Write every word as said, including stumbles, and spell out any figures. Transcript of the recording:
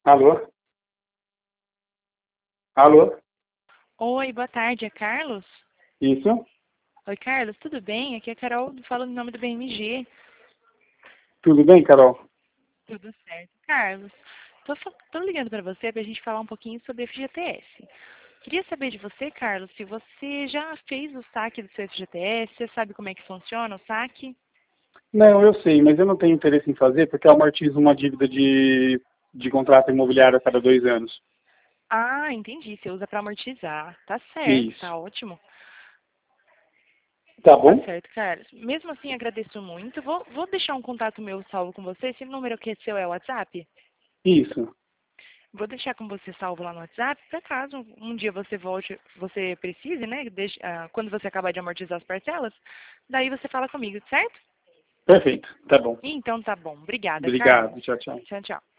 Alô? Alô? Oi, boa tarde, é Carlos? Isso? Oi, Carlos, tudo bem? Aqui é a Carol, falando em nome do B M G. Tudo bem, Carol? Tudo certo. Carlos, tô, fa- tô ligando para você para a gente falar um pouquinho sobre F G T S. Queria saber de você, Carlos, se você já fez o saque do seu F G T S, você sabe como é que funciona o saque? Não, eu sei, mas eu não tenho interesse em fazer porque eu amortizo uma dívida de, de contrato imobiliário a cada dois anos. Ah, entendi, você usa para amortizar. Tá certo, Isso. tá ótimo. Tá Tá bom? certo, Carlos. Mesmo assim, agradeço muito. Vou, vou deixar um contato meu salvo com você. Esse número que é seu é o WhatsApp? Isso. Vou deixar com você salvo lá no WhatsApp, para caso um dia você volte, você precise, né? Deixe- ah, quando você acabar de amortizar as parcelas, daí você fala comigo, certo? Perfeito. Tá bom. Então tá bom. Obrigada, Carlos. Obrigado. Tchau, tchau. Tchau, tchau.